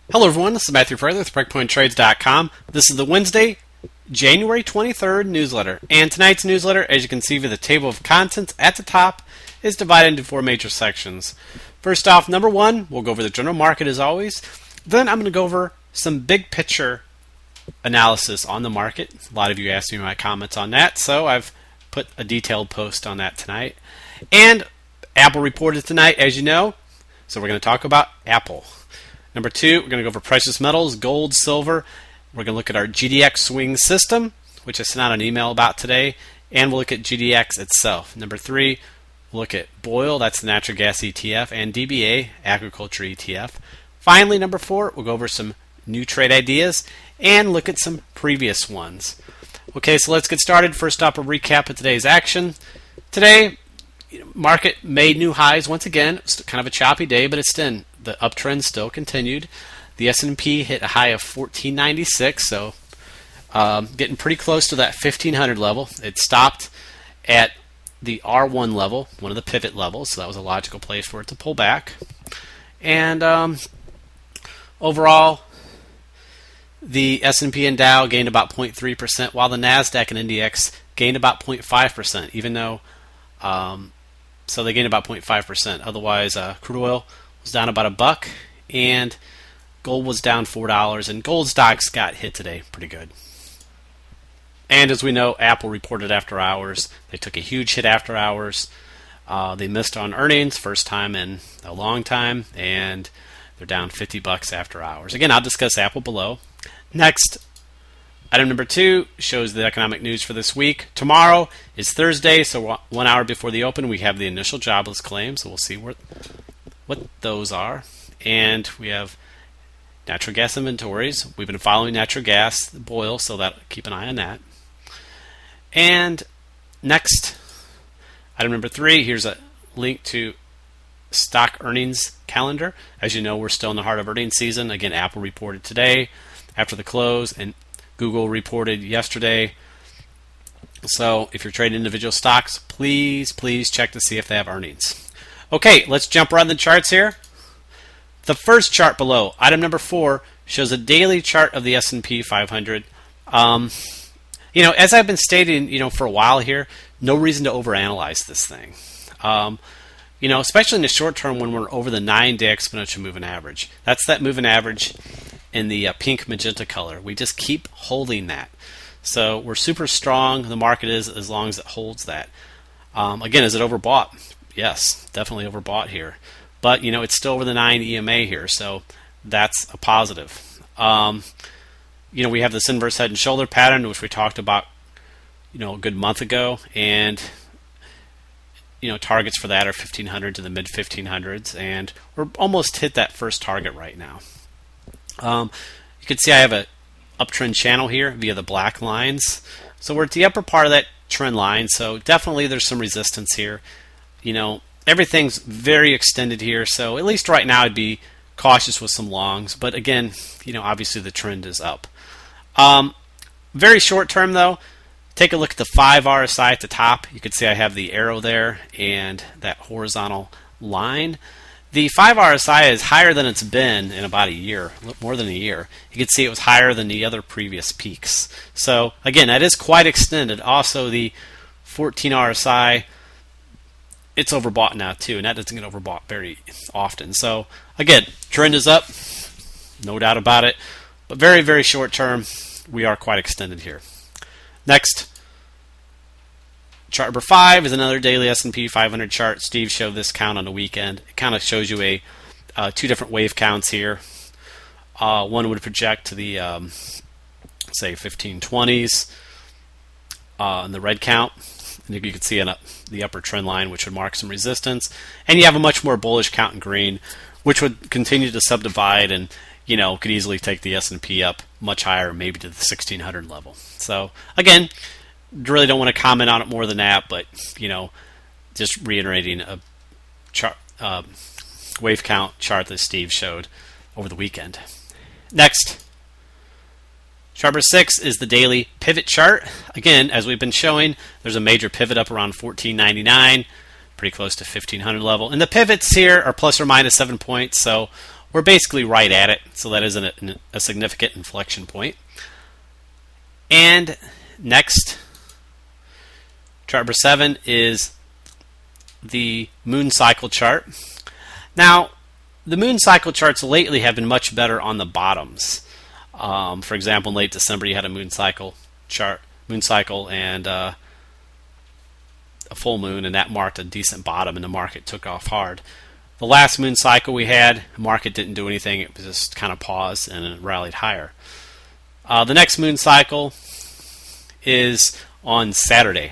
Hello everyone, this is Matthew Fraser with BreakpointTrades.com. This is the Wednesday, January 23rd newsletter. And tonight's newsletter, as you can see via the table of contents at the top, is divided into four major sections. First off, number one, we'll go over the general market as always. Then I'm going to go over some big picture analysis on the market. A lot of you asked me my comments on that, so I've put a detailed post on that tonight. And Apple reported tonight, as you know, so we're going to talk about Apple. Number two, we're going to go over precious metals, gold, silver. We're going to look at our GDX swing system, which I sent out an email about today, and we'll look at GDX itself. Number three, we'll look at BOIL, that's the natural gas ETF, and DBA, agriculture ETF. Finally, number four, we'll go over some new trade ideas and look at some previous ones. Okay, so let's get started. First up, a recap of today's action. Today, market made new highs once again. It's kind of a choppy day, but the uptrend still continued. The S&P hit a high of 1496, so getting pretty close to that 1500 level. It stopped at the R1 level, one of the pivot levels, so that was a logical place for it to pull back. And overall, the S&P and Dow gained about 0.3%, while the NASDAQ and NDX gained about 0.5%, even though so they gained about 0.5%. Otherwise, crude oil was down about $1, and gold was down $4, and gold stocks got hit today pretty good. And as we know, Apple reported after hours. They took a huge hit after hours. They missed on earnings, first time in a long time, and they're down $50 after hours. Again, I'll discuss Apple below. Next, item number two shows the economic news for this week. Tomorrow is Thursday, so 1 hour before the open, we have the initial jobless claims, so we'll see what those are. And we have natural gas inventories. We've been following natural gas, BOIL, so keep an eye on that. And next, item number three, here's a link to stock earnings calendar. As you know, we're still in the heart of earnings season. Again, Apple reported today after the close, and Google reported yesterday. So if you're trading individual stocks, please check to see if they have earnings. Okay, let's jump around the charts here. The first chart below, item number 4, shows a daily chart of the S&P 500. As I've been stating, for a while here, no reason to overanalyze this thing. Especially in the short term when we're over the 9-day exponential moving average. That's that moving average in the pink magenta color. We just keep holding that. So we're super strong. The market is, as long as it holds that. Again, is it overbought? Yes, definitely overbought here. But, it's still over the 9 EMA here, so that's a positive. We have this inverse head and shoulder pattern, which we talked about, a good month ago, and targets for that are 1500 to the mid 1500s, and we're almost hit that first target right now. You can see I have a uptrend channel here via the black lines. So we're at the upper part of that trend line, so definitely there's some resistance here. Everything's very extended here, so at least right now I'd be cautious with some longs, but again, obviously the trend is up. Very short term though, take a look at the 5 RSI at the top. You can see I have the arrow there and that horizontal line. The 5 RSI is higher than it's been in about a year, more than a year. You can see it was higher than the other previous peaks. So again, that is quite extended. Also, the 14 RSI, it's overbought now too, and that doesn't get overbought very often. So again, trend is up, no doubt about it. But very, very short term, we are quite extended here. Next, chart number 5 is another daily S&P 500 chart. Steve showed this count on the weekend. It kind of shows you two different wave counts here. One would project to the, say, 1520s in the red count. And you can see the upper trend line, which would mark some resistance. And you have a much more bullish count in green, which would continue to subdivide and could easily take the S&P up much higher, maybe to the 1600 level. So again, really don't want to comment on it more than that, but just reiterating a chart, wave count chart that Steve showed over the weekend. Next, chart number 6 is the daily pivot chart. Again, as we've been showing, there's a major pivot up around 1499, pretty close to 1500 level. And the pivots here are plus or minus 7 points, so we're basically right at it, so that is a significant inflection point. And next, chart number 7 is the moon cycle chart. Now, the moon cycle charts lately have been much better on the bottoms. For example, in late December, you had a moon cycle chart, and a full moon, and that marked a decent bottom, and the market took off hard. The last moon cycle we had, the market didn't do anything. It was just kind of paused and it rallied higher. The next moon cycle is on Saturday.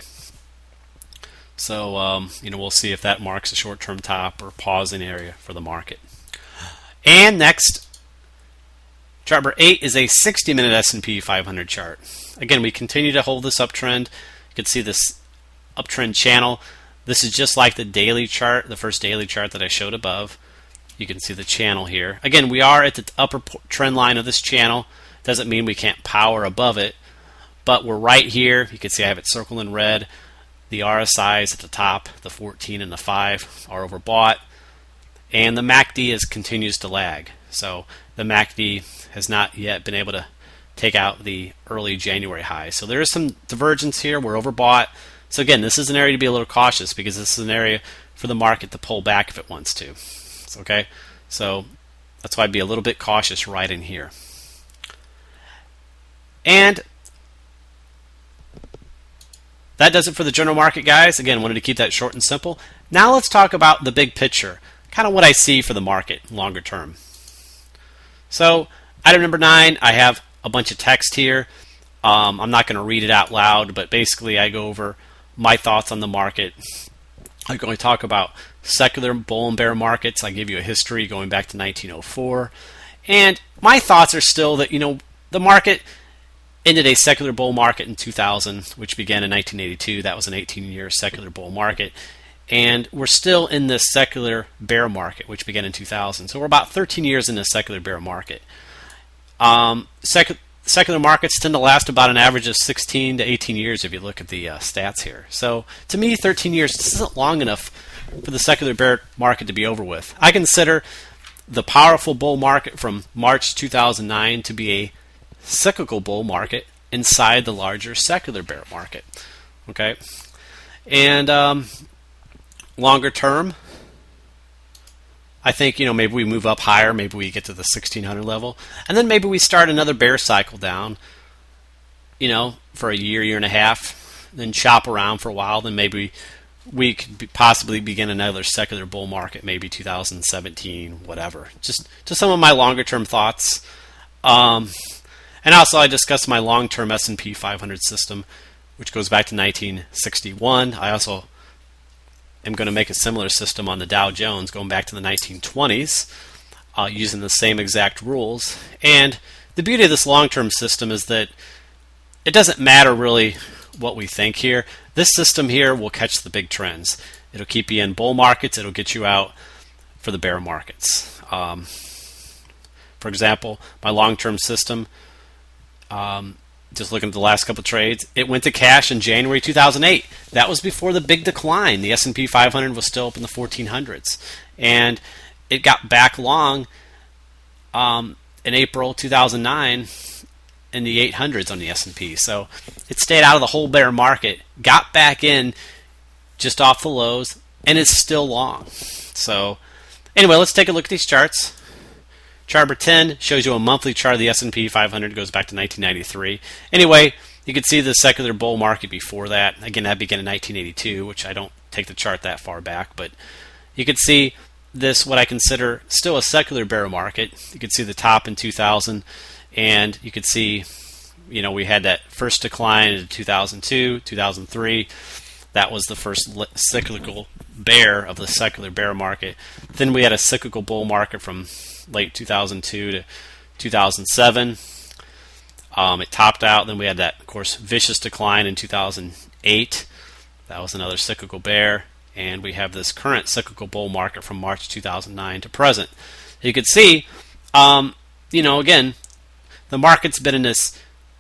So, we'll see if that marks a short-term top or pausing area for the market. And next, chart number 8 is a 60-minute S&P 500 chart. Again, we continue to hold this uptrend. You can see this uptrend channel. This is just like the daily chart, the first daily chart that I showed above. You can see the channel here. Again, we are at the upper trend line of this channel. Doesn't mean we can't power above it, but we're right here. You can see I have it circled in red. The RSIs at the top, the 14 and the 5 are overbought, and the MACD continues to lag. So the MACD has not yet been able to take out the early January high. So there is some divergence here. We're overbought. So again, this is an area to be a little cautious because this is an area for the market to pull back if it wants to. Okay, so that's why I'd be a little bit cautious right in here. And that does it for the general market, guys. Again, wanted to keep that short and simple. Now let's talk about the big picture, kind of what I see for the market longer term. So item number 9, I have a bunch of text here. I'm not going to read it out loud, but basically I go over my thoughts on the market. I'm going to talk about secular bull and bear markets. I give you a history going back to 1904. And my thoughts are still that, the market ended a secular bull market in 2000, which began in 1982. That was an 18-year secular bull market. And we're still in this secular bear market, which began in 2000. So we're about 13 years in the secular bear market. Secular markets tend to last about an average of 16 to 18 years if you look at the stats here. So to me, 13 years this isn't long enough for the secular bear market to be over with. I consider the powerful bull market from March 2009 to be a cyclical bull market inside the larger secular bear market. Okay, and longer term, I think maybe we move up higher, maybe we get to the 1600 level, and then maybe we start another bear cycle down, for a year and a half, then chop around for a while, then maybe we could possibly begin another secular bull market, maybe 2017, whatever. Just some of my longer term thoughts. And also I discussed my long-term S&P 500 system, which goes back to 1961. I also am going to make a similar system on the Dow Jones going back to the 1920s using the same exact rules. And the beauty of this long-term system is that it doesn't matter really what we think here. This system here will catch the big trends. It'll keep you in bull markets. It'll get you out for the bear markets. For example, my long-term system, just looking at the last couple of trades, it went to cash in January 2008. That was before the big decline. The S&P 500 was still up in the 1400s. And it got back long in April 2009 in the 800s on the S&P. So it stayed out of the whole bear market, got back in just off the lows, and it's still long. So anyway, let's take a look at these charts. Chart number 10 shows you a monthly chart of the S&P 500. Goes back to 1993. Anyway, you can see the secular bull market before that. Again, that began in 1982, which I don't take the chart that far back. But you can see this, what I consider still a secular bear market. You can see the top in 2000. And you can see, we had that first decline in 2002, 2003. That was the first cyclical bear of the secular bear market. Then we had a cyclical bull market from late 2002 to 2007. It topped out. Then we had that, of course, vicious decline in 2008. That was another cyclical bear. And we have this current cyclical bull market from March 2009 to present. You can see, again, the market's been in this,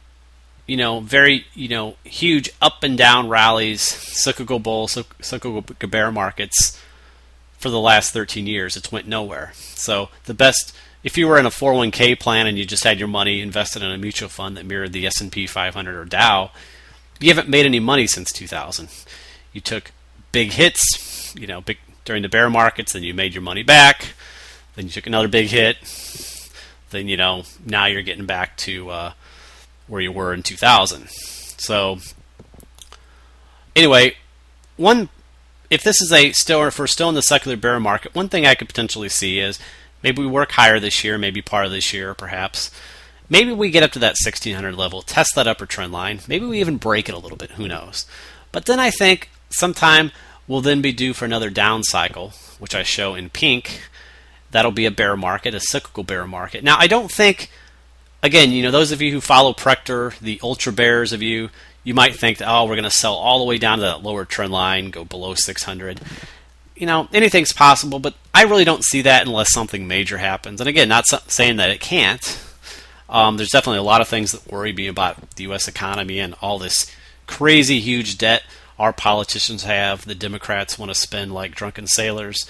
very, huge up and down rallies, cyclical bull, cyclical bear markets for the last 13 years. It's went nowhere. So the best if you were in a 401k plan and you just had your money invested in a mutual fund that mirrored the S&P 500 or Dow, you haven't made any money since 2000. You took big hits, during the bear markets, then you made your money back. Then you took another big hit. Then, now you're getting back to where you were in 2000. So, anyway, if we're still in the secular bear market, one thing I could potentially see is maybe we work higher this year, maybe part of this year, perhaps. Maybe we get up to that 1600 level, test that upper trend line. Maybe we even break it a little bit. Who knows? But then I think sometime we'll then be due for another down cycle, which I show in pink. That'll be a bear market, a cyclical bear market. Now, I don't think, again, those of you who follow Prechter, the ultra bears of you might think that, we're going to sell all the way down to that lower trend line, go below 600. Anything's possible, but I really don't see that unless something major happens. And again, not saying that it can't. There's definitely a lot of things that worry me about the U.S. economy and all this crazy huge debt our politicians have. The Democrats want to spend like drunken sailors.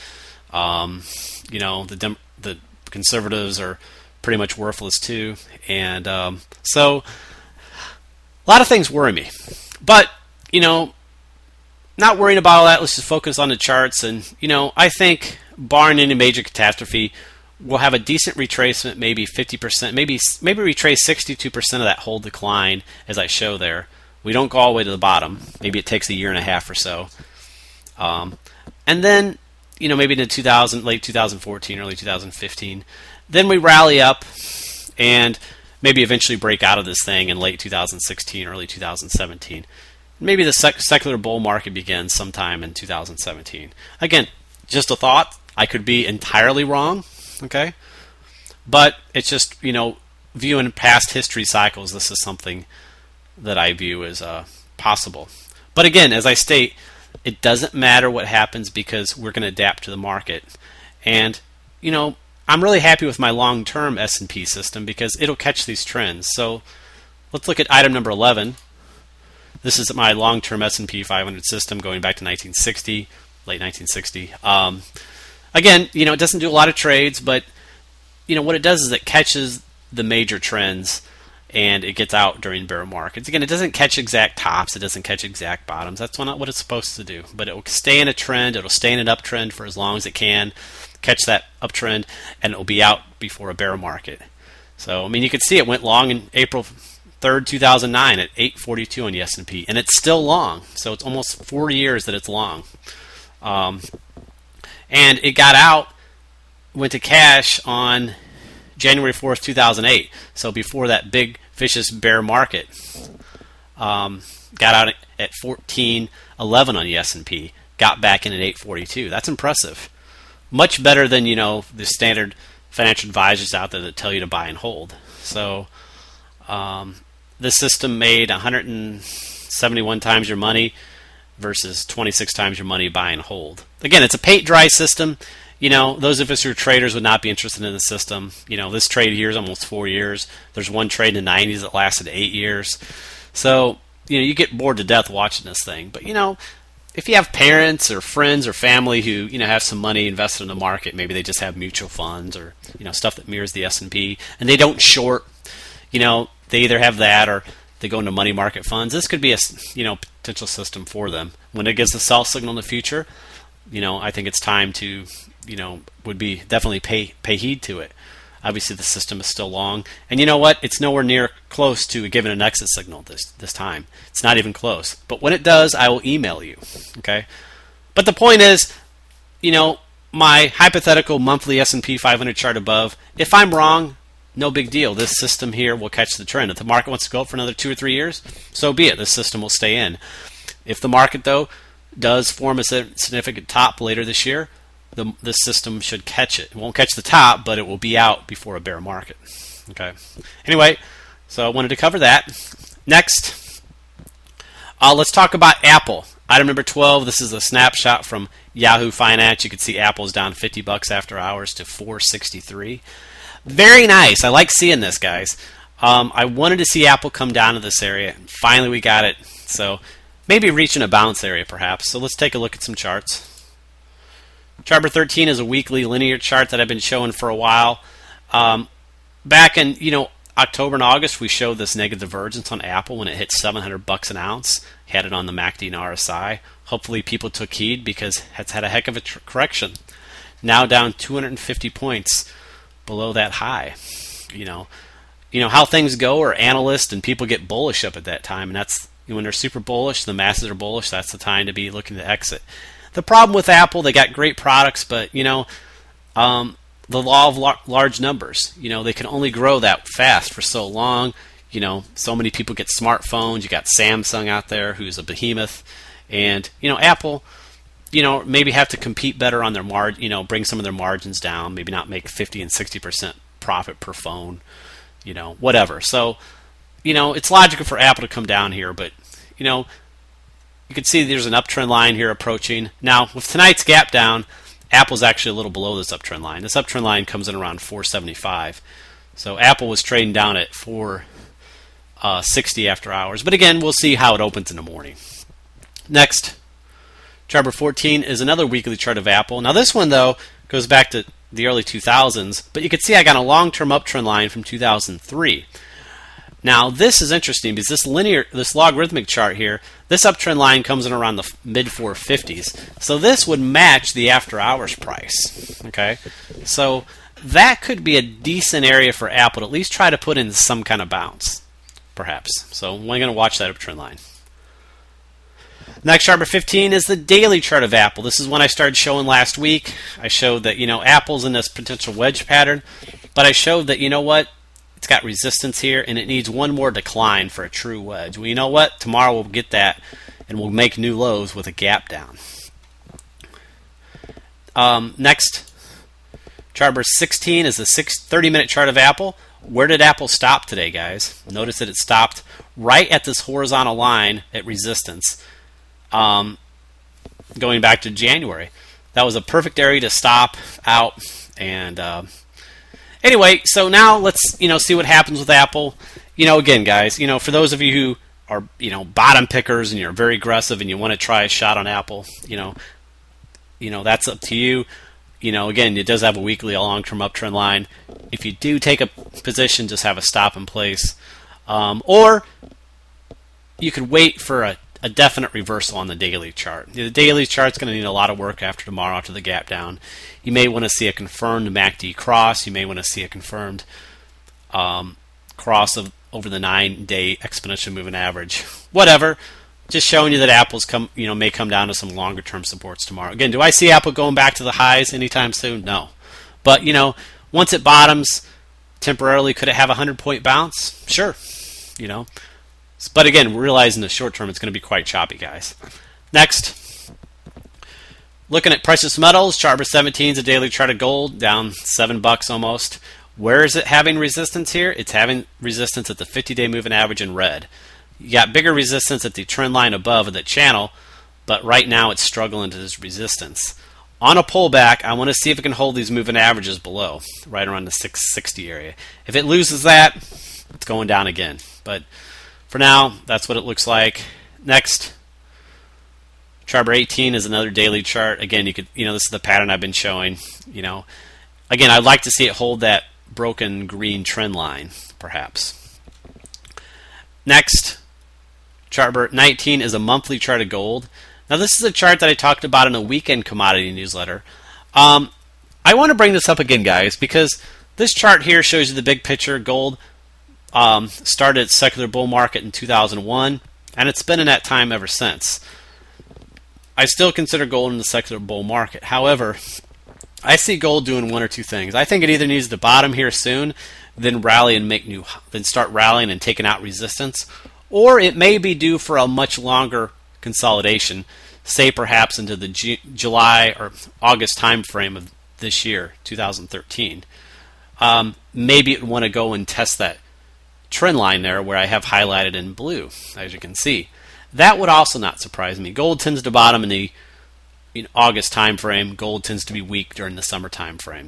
The conservatives are pretty much worthless too, and so a lot of things worry me. But not worrying about all that. Let's just focus on the charts, and I think barring any major catastrophe, we'll have a decent retracement, maybe 50%, maybe retrace 62% of that whole decline as I show there. We don't go all the way to the bottom. Maybe it takes a year and a half or so, and then. Maybe in late 2014, early 2015. Then we rally up and maybe eventually break out of this thing in late 2016, early 2017. Maybe the secular bull market begins sometime in 2017. Again, just a thought. I could be entirely wrong, okay? But it's just, viewing past history cycles, this is something that I view as possible. But again, as I state, it doesn't matter what happens because we're going to adapt to the market. And, I'm really happy with my long-term S&P system because it'll catch these trends. So let's look at item number 11. This is my long-term S&P 500 system going back to 1960, late 1960. Again, it doesn't do a lot of trades, but, what it does is it catches the major trends and it gets out during bear markets. Again, it doesn't catch exact tops. It doesn't catch exact bottoms. That's not what it's supposed to do. But it will stay in a trend. It will stay in an uptrend for as long as it can, catch that uptrend, and it will be out before a bear market. So, you can see it went long in April 3rd, 2009 at 842 on the S&P, and it's still long. So it's almost 4 years that it's long. And it got out, went to cash on January 4th, 2008. So before that big vicious bear market, got out at 1411 on the S&P, got back in at 842. That's impressive. Much better than the standard financial advisors out there that tell you to buy and hold. So this system made 171 times your money versus 26 times your money buy and hold. Again, it's a paint dry system. Those of us who are traders would not be interested in the system. This trade here is almost 4 years. There's one trade in the 90s that lasted 8 years. So, you get bored to death watching this thing. But, if you have parents or friends or family who, have some money invested in the market, maybe they just have mutual funds or, stuff that mirrors the S&P, and they don't short, they either have that or they go into money market funds. This could be a, potential system for them. When it gives a sell signal in the future, I think it's time to would be definitely pay heed to it. Obviously, the system is still long, and you know what? It's nowhere near close to giving an exit signal this time. It's not even close. But when it does, I will email you. Okay. But the point is, my hypothetical monthly S&P 500 chart above. If I'm wrong, no big deal. This system here will catch the trend. If the market wants to go up for another 2 or 3 years, so be it. This system will stay in. If the market though does form a significant top later this year, the system should catch it. It won't catch the top, but it will be out before a bear market. Okay. Anyway, so I wanted to cover that. Next, let's talk about Apple. Item number 12. This is a snapshot from Yahoo Finance. You can see Apple's down $50 after hours to $463. Very nice. I like seeing this, guys. I wanted to see Apple come down to this area. Finally, we got it. So maybe reaching a bounce area, perhaps. So let's take a look at some charts. Chart number 13 is a weekly linear chart that I've been showing for a while. Back in October and August, we showed this negative divergence on Apple when it hit $700 an ounce. Had it on the MACD and RSI. Hopefully, people took heed because it's had a heck of a correction. Now down 250 points below that high. You know how things go, or analysts and people get bullish up at that time, and that's when they're super bullish, the masses are bullish. That's the time to be looking to exit. The problem with Apple, they got great products, but the law of large numbers. They can only grow that fast for so long. So many people get smartphones. You got Samsung out there, who's a behemoth, and Apple, maybe have to compete better on their margin. Bring some of their margins down. Maybe not make 50 and 60% profit per phone. Whatever. So, it's logical for Apple to come down here, but you can see there's an uptrend line here approaching. Now, with tonight's gap down, Apple's actually a little below this uptrend line. This uptrend line comes in around 475. So Apple was trading down at 460 after hours. But again, we'll see how it opens in the morning. Next, chart number 14 is another weekly chart of Apple. Now this one, though, goes back to the early 2000s. But you can see I got a long-term uptrend line from 2003. Now this is interesting because this logarithmic chart here, this uptrend line comes in around the mid 450s. So this would match the after hours price. Okay, so that could be a decent area for Apple to at least try to put in some kind of bounce, perhaps. So we're going to watch that uptrend line. Next chart number 15 is the daily chart of Apple. This is one I started showing last week. I showed that Apple's in this potential wedge pattern, but I showed that it's got resistance here, and it needs one more decline for a true wedge. Well, you know what? Tomorrow we'll get that, and we'll make new lows with a gap down. Next, chart number 16 is the 30-minute chart of Apple. Where did Apple stop today, guys? Notice that it stopped right at this horizontal line at resistance, going back to January. That was a perfect area to stop out, and anyway, so now let's see what happens with Apple. Again, guys, for those of you who are bottom pickers and you're very aggressive and you want to try a shot on Apple, that's up to you. Again, it does have a weekly, a long-term uptrend line. If you do take a position, just have a stop in place, or you could wait for a definite reversal on the daily chart. The daily chart's going to need a lot of work after tomorrow, after the gap down. You may want to see a confirmed MACD cross. You may want to see a confirmed cross over the 9-day exponential moving average. Whatever. Just showing you that Apple's may come down to some longer term supports tomorrow. Again, do I see Apple going back to the highs anytime soon? No. But once it bottoms temporarily, could it have a 100-point bounce? Sure. But again, realizing the short term, it's going to be quite choppy, guys. Next, looking at precious metals, chart number 17 is a daily chart of gold, down $7 almost. Where is it having resistance here? It's having resistance at the 50-day moving average in red. You got bigger resistance at the trend line above of the channel, but right now it's struggling to this resistance. On a pullback, I want to see if it can hold these moving averages below, right around the 660 area. If it loses that, it's going down again. But for now, that's what it looks like. Next, chart number 18 is another daily chart. Again, this is the pattern I've been showing. Again, I'd like to see it hold that broken green trend line, perhaps. Next, chart number 19 is a monthly chart of gold. Now, this is a chart that I talked about in a weekend commodity newsletter. I want to bring this up again, guys, because this chart here shows you the big picture. Gold started its secular bull market in 2001, and it's been in that time ever since. I still consider gold in the secular bull market. However, I see gold doing one or two things. I think it either needs to bottom here soon, then rally and then start rallying and taking out resistance, or it may be due for a much longer consolidation, say perhaps into the July or August time frame of this year, 2013. Maybe it would want to go and test that trend line there where I have highlighted in blue, as you can see. That would also not surprise me. Gold tends to bottom in the August time frame. Gold tends to be weak during the summer time frame.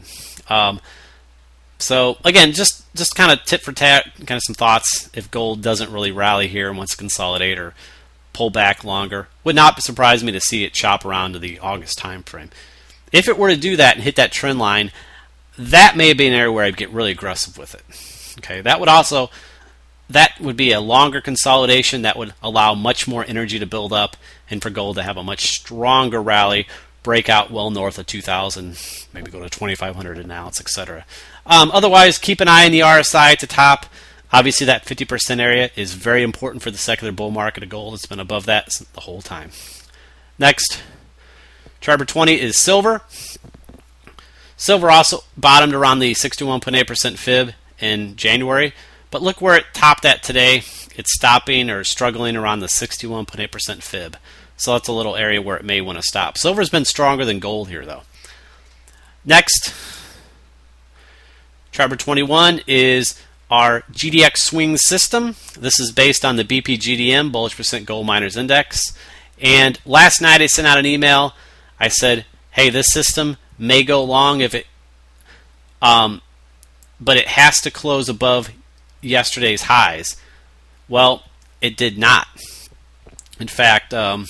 So again, just kind of tit for tat, kind of some thoughts. If gold doesn't really rally here and wants to consolidate or pull back longer, would not surprise me to see it chop around to the August time frame. If it were to do that and hit that trend line, that may be an area where I'd get really aggressive with it. Okay, that would be a longer consolidation that would allow much more energy to build up and for gold to have a much stronger rally, break out well north of 2,000, maybe go to 2,500 an ounce, etc. Otherwise, keep an eye on the RSI at the top. Obviously, that 50% area is very important for the secular bull market of gold. It's been above that the whole time. Next, chart number 20 is silver. Silver also bottomed around the 61.8% fib in January. But look where it topped at today. It's stopping or struggling around the 61.8% fib. So that's a little area where it may want to stop. Silver's been stronger than gold here, though. Next, chart number 21 is our GDX swing system. This is based on the BPGDM, Bullish Percent Gold Miners Index. And last night I sent out an email. I said, hey, this system may go long if it, but it has to close above yesterday's highs. Well, it did not. In fact,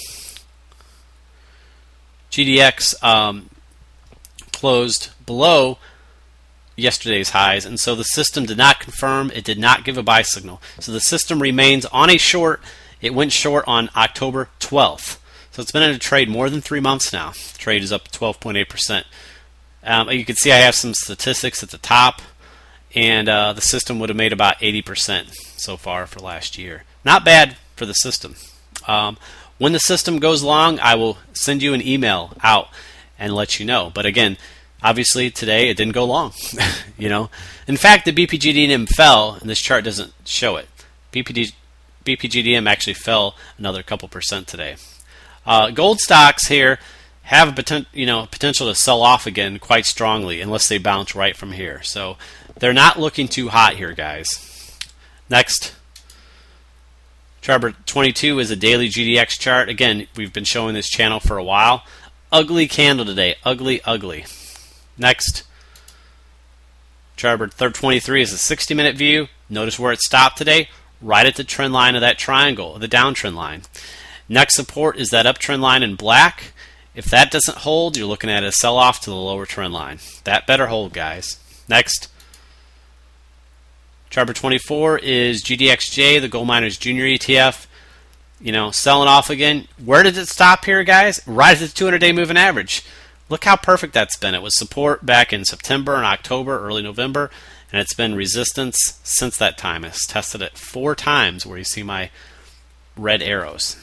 GDX closed below yesterday's highs, and so the system did not confirm. It did not give a buy signal. So the system remains on a short. It went short on October 12th. So it's been in a trade more than 3 months now. The trade is up 12.8%. You can see I have some statistics at the top. And the system would have made about 80% so far for last year. Not bad for the system. When the system goes long, I will send you an email out and let you know. But again, obviously today it didn't go long. In fact, the BPGDM fell, and this chart doesn't show it. BPGDM actually fell another couple percent today. Gold stocks here have a potential to sell off again quite strongly unless they bounce right from here. So they're not looking too hot here, guys. Next, chart number 22 is a daily GDX chart. Again, we've been showing this channel for a while. Ugly candle today. Ugly, ugly. Next, chart number 23 is a 60-minute view. Notice where it stopped today, right at the trend line of that triangle, the downtrend line. Next support is that uptrend line in black. If that doesn't hold, you're looking at a sell-off to the lower trend line. That better hold, guys. Next, chart number 24 is GDXJ, the Gold Miners Junior ETF. Selling off again. Where did it stop here, guys? Right at the 200-day moving average. Look how perfect that's been. It was support back in September and October, early November, and it's been resistance since that time. It's tested it 4 times where you see my red arrows.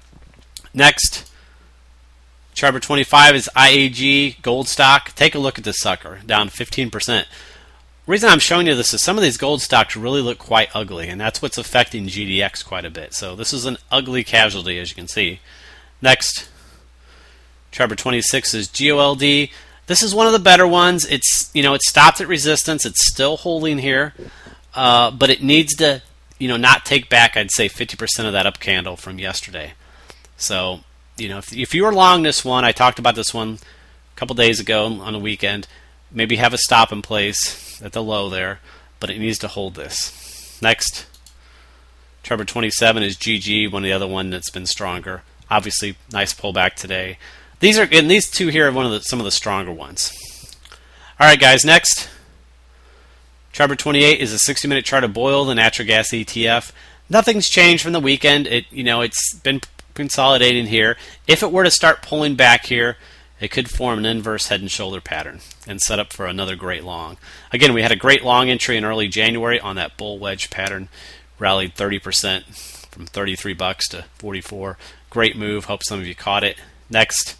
Next, chart number 25 is IAG gold stock. Take a look at this sucker, down 15%. The reason I'm showing you this is some of these gold stocks really look quite ugly, and that's what's affecting GDX quite a bit. So this is an ugly casualty, as you can see. Next, chart number 26 is GOLD. This is one of the better ones. It's it stopped at resistance. It's still holding here, but it needs to not take back, I'd say, 50% of that up candle from yesterday. So if you were long this one, I talked about this one a couple days ago on the weekend. Maybe have a stop in place at the low there, but it needs to hold this. Next, chart number 27 is GG, one of the other one that's been stronger. Obviously, nice pullback today. These two here are some of the stronger ones. All right, guys. Next, chart number 28 is a 60-minute chart of BOIL, the natural gas ETF. Nothing's changed from the weekend. It's been consolidating here. If it were to start pulling back here, it could form an inverse head and shoulder pattern and set up for another great long. Again, we had a great long entry in early January on that bull wedge pattern. Rallied 30% from $33 to $44. Great move. Hope some of you caught it. Next,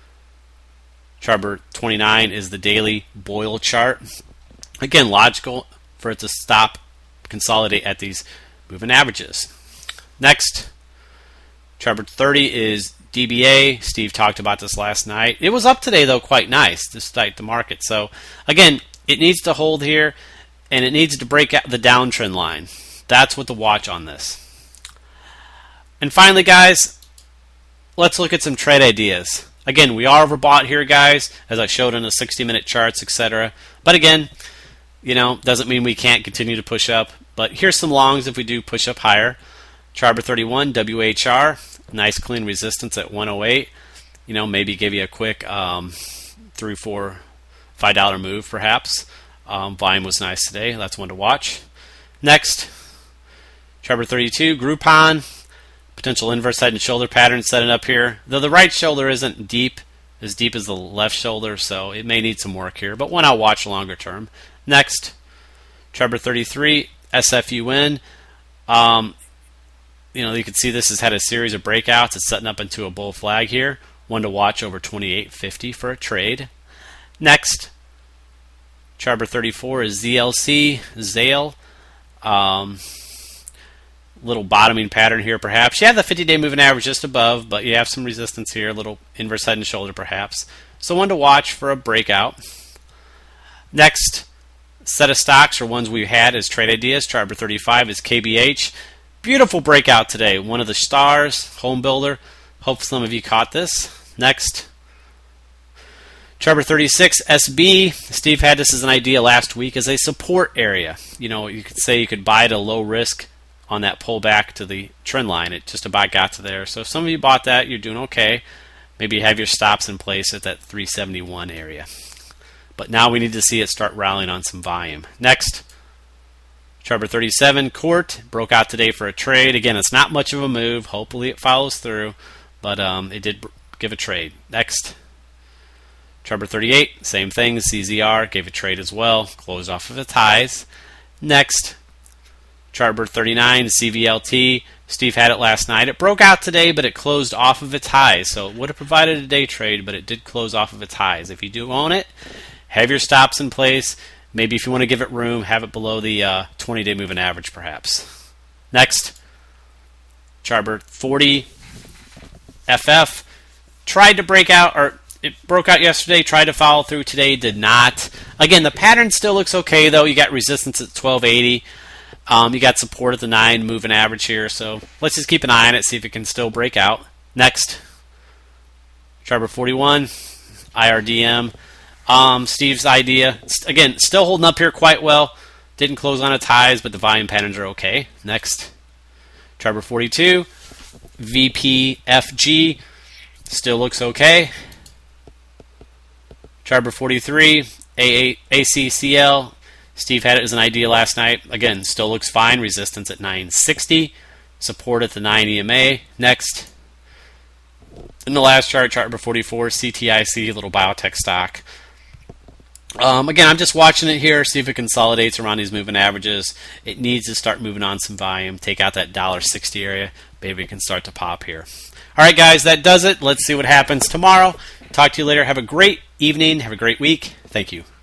chart number 29 is the daily BOIL chart. Again, logical for it to stop, consolidate at these moving averages. Next, chart number 30 is DBA. Steve talked about this last night. It was up today, though, quite nice despite the market. So, again, it needs to hold here, and it needs to break out the downtrend line. That's what to watch on this. And finally, guys, let's look at some trade ideas. Again, we are overbought here, guys, as I showed in the 60-minute charts, etc. But again, doesn't mean we can't continue to push up. But here's some longs if we do push up higher. Chart number 31, WHR. Nice clean resistance at 108. Maybe give you a quick 3, 4, $5 move perhaps. Volume was nice today. That's one to watch. Next, chart 32, Groupon. Potential inverse head and shoulder pattern setting up here. Though the right shoulder isn't as deep as the left shoulder, so it may need some work here, but one I'll watch longer term. Next, chart 33, SFUN. You can see this has had a series of breakouts. It's setting up into a bull flag here. One to watch over 28.50 for a trade. Next, chart 34 is ZLC, Zale. Little bottoming pattern here perhaps. You have the 50-day moving average just above, but you have some resistance here, a little inverse head and shoulder perhaps. So one to watch for a breakout. Next set of stocks or ones we had as trade ideas. Chart 35 is KBH. Beautiful breakout today. One of the stars, home builder. Hope some of you caught this. Next, chart 36, SB. Steve had this as an idea last week as a support area. You could say you could buy at a low risk on that pullback to the trend line. It just about got to there. So if some of you bought that, you're doing okay. Maybe you have your stops in place at that 371 area. But now we need to see it start rallying on some volume. Next, chart 37, Court. Broke out today for a trade. Again, it's not much of a move. Hopefully it follows through. But it did give a trade. Next, chart 38, same thing. CZR gave a trade as well. Closed off of its highs. Next, chart 39, CVLT. Steve had it last night. It broke out today, but it closed off of its highs. So it would have provided a day trade, but it did close off of its highs. If you do own it, have your stops in place. Maybe if you want to give it room, have it below the 20-day moving average perhaps. Next, chart 40, FF. Tried to break out, or it broke out yesterday, tried to follow through today, did not. Again, the pattern still looks okay, though. You got resistance at 1280. You got support at the 9 moving average here, so let's just keep an eye on it, see if it can still break out. Next, chart 41, IRDM. Steve's idea, again, still holding up here quite well. Didn't close on its highs, but the volume patterns are okay. Next, chart 42, VPFG. Still looks okay. Chart 43, ACCL. Steve had it as an idea last night. Again, still looks fine. Resistance at 960. Support at the 9 EMA. Next, in the last chart 44, CTIC, little biotech stock. Again, I'm just watching it here, see if it consolidates around these moving averages. It needs to start moving on some volume. Take out that $1.60 area. Maybe it can start to pop here. All right, guys, that does it. Let's see what happens tomorrow. Talk to you later. Have a great evening. Have a great week. Thank you.